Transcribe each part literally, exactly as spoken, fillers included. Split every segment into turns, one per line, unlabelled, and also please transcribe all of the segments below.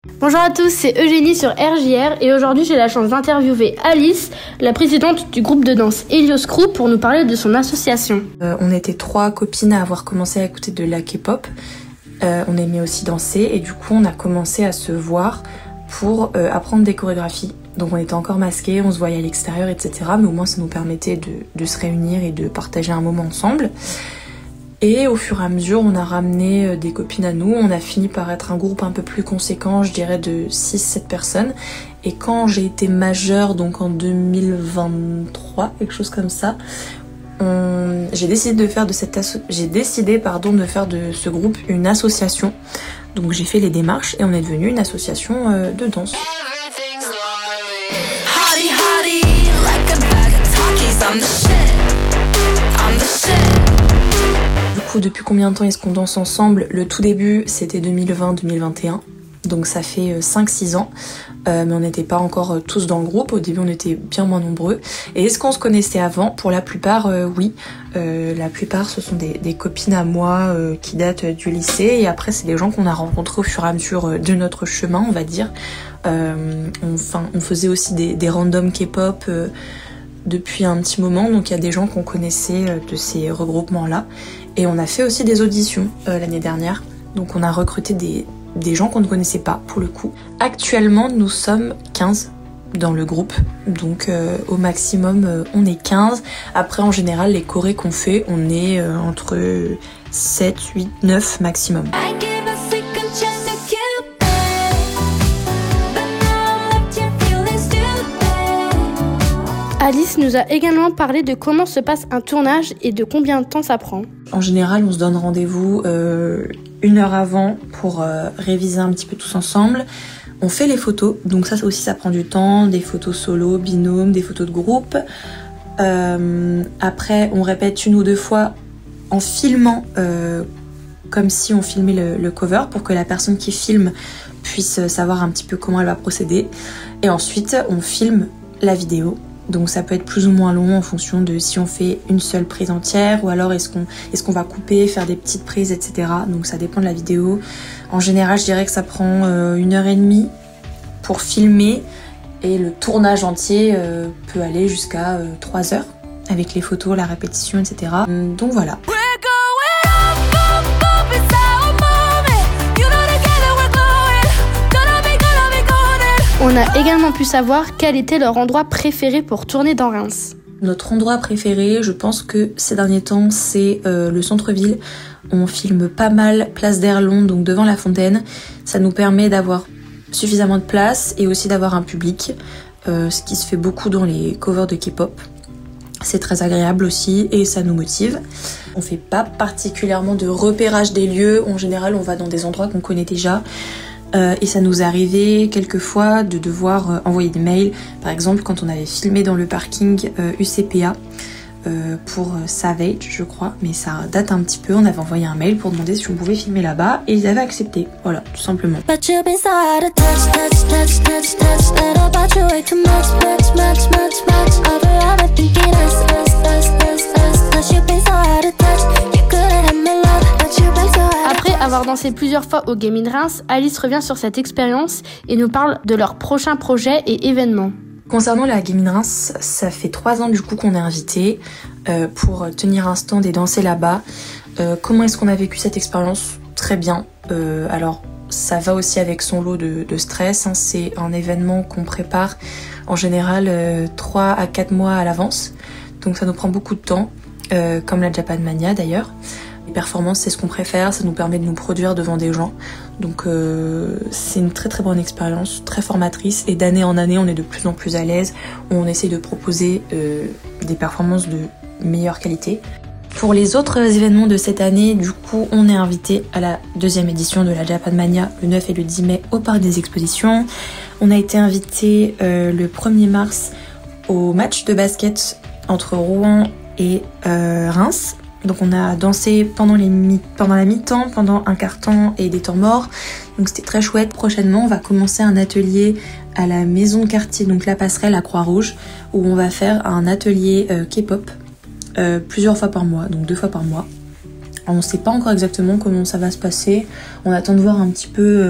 Bonjour à tous, c'est Eugénie sur R J R et aujourd'hui j'ai la chance d'interviewer Alice, la présidente du groupe de danse Helios Crew, pour nous parler de son association.
Euh, on était trois copines à avoir commencé à écouter de la K-pop. Euh, on aimait aussi danser et du coup on a commencé à se voir pour euh, apprendre des chorégraphies. Donc on était encore masqués, on se voyait à l'extérieur, et cetera. Mais au moins ça nous permettait de, de se réunir et de partager un moment ensemble. Et au fur et à mesure, on a ramené des copines à nous. On a fini par être un groupe un peu plus conséquent, je dirais de six sept personnes. Et quand j'ai été majeure, donc en deux mille vingt-trois, quelque chose comme ça, on... j'ai décidé de faire de cette asso... j'ai décidé pardon de faire de ce groupe une association. Donc j'ai fait les démarches et on est devenu une association euh, de danse. Depuis combien de temps est-ce qu'on danse ensemble? Le tout début c'était deux mille vingt deux mille vingt et un, donc ça fait cinq six ans, euh, mais on n'était pas encore tous dans le groupe. Au début on était bien moins nombreux. Et est-ce qu'on se connaissait avant? Pour la plupart euh, oui, euh, la plupart ce sont des, des copines à moi euh, qui datent du lycée, et après c'est des gens qu'on a rencontrés au fur et à mesure de notre chemin, on va dire. Euh, on, enfin, on faisait aussi des, des randoms K-pop euh, depuis un petit moment, donc il y a des gens qu'on connaissait euh, de ces regroupements là. Et on a fait aussi des auditions euh, l'année dernière. Donc on a recruté des, des gens qu'on ne connaissait pas pour le coup. Actuellement nous sommes quinze dans le groupe. Donc euh, au maximum euh, on est quinze. Après en général les chorés qu'on fait on est euh, entre sept, huit, neuf maximum.
Alice nous a également parlé de comment se passe un tournage et de combien de temps ça prend.
En général, on se donne rendez-vous euh, une heure avant pour euh, réviser un petit peu tous ensemble. On fait les photos, donc ça aussi ça prend du temps, des photos solo, binôme, des photos de groupe. Euh, après, on répète une ou deux fois en filmant euh, comme si on filmait le, le cover pour que la personne qui filme puisse savoir un petit peu comment elle va procéder. Et ensuite, on filme la vidéo. Donc ça peut être plus ou moins long en fonction de si on fait une seule prise entière ou alors est-ce qu'on est-ce qu'on va couper, faire des petites prises, et cetera. Donc ça dépend de la vidéo. En général, je dirais que ça prend euh, une heure et demie pour filmer et le tournage entier euh, peut aller jusqu'à euh, trois heures avec les photos, la répétition, et cetera. Donc voilà.
On a également pu savoir quel était leur endroit préféré pour tourner dans Reims.
Notre endroit préféré, je pense que ces derniers temps, c'est euh, le centre-ville. On filme pas mal place d'Erlon, donc devant la fontaine. Ça nous permet d'avoir suffisamment de place et aussi d'avoir un public, euh, ce qui se fait beaucoup dans les covers de K-pop. C'est très agréable aussi et ça nous motive. On fait pas particulièrement de repérage des lieux. En général, on va dans des endroits qu'on connaît déjà. Euh, et ça nous est arrivé quelquefois de devoir euh, envoyer des mails. Par exemple, quand on avait filmé dans le parking euh, U C P A euh, pour euh, Savage, je crois, mais ça date un petit peu. On avait envoyé un mail pour demander si on pouvait filmer là-bas et ils avaient accepté. Voilà, tout simplement.
Après avoir dansé plusieurs fois au Gaming Reims, Alice revient sur cette expérience et nous parle de leurs prochains projets et événements.
Concernant la Gaming Reims, ça fait trois ans du coup qu'on est invité euh, pour tenir un stand et danser là-bas. Euh, comment est-ce qu'on a vécu cette expérience? Très bien. Euh, alors ça va aussi avec son lot de, de stress, hein. C'est un événement qu'on prépare en général euh, trois à quatre mois à l'avance. Donc ça nous prend beaucoup de temps, euh, comme la Japan Mania d'ailleurs. Les performances, c'est ce qu'on préfère, ça nous permet de nous produire devant des gens. Donc euh, c'est une très très bonne expérience, très formatrice. Et d'année en année, on est de plus en plus à l'aise. On essaie de proposer euh, des performances de meilleure qualité. Pour les autres événements de cette année, du coup, on est invité à la deuxième édition de la Japan Mania le neuf et le dix mai au Parc des Expositions. On a été invité euh, le premier mars au match de basket entre Rouen et euh, Reims. Donc on a dansé pendant, les mi- pendant la mi-temps, pendant un quart temps et des temps morts. Donc c'était très chouette. Prochainement, on va commencer un atelier à la maison de quartier, donc la passerelle à Croix-Rouge, où on va faire un atelier euh, K-pop euh, plusieurs fois par mois, donc deux fois par mois. On ne sait pas encore exactement comment ça va se passer. On attend de voir un petit peu euh,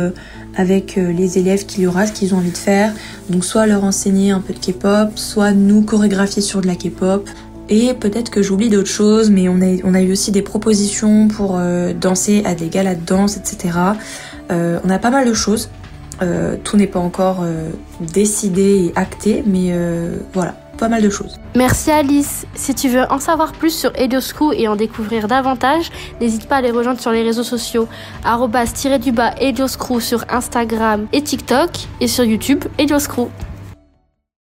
avec les élèves qu'il y aura, ce qu'ils ont envie de faire. Donc soit leur enseigner un peu de K-pop, soit nous chorégraphier sur de la K-pop. Et peut-être que j'oublie d'autres choses, mais on a, on a eu aussi des propositions pour euh, danser à des galas de danse, et cetera. Euh, on a pas mal de choses. Euh, tout n'est pas encore euh, décidé et acté, mais euh, voilà, pas mal de choses.
Merci Alice. Si tu veux en savoir plus sur Helios Crew et en découvrir davantage, n'hésite pas à les rejoindre sur les réseaux sociaux arobase tiré du bas Helios Crew sur Instagram et TikTok, et sur YouTube Helios Crew.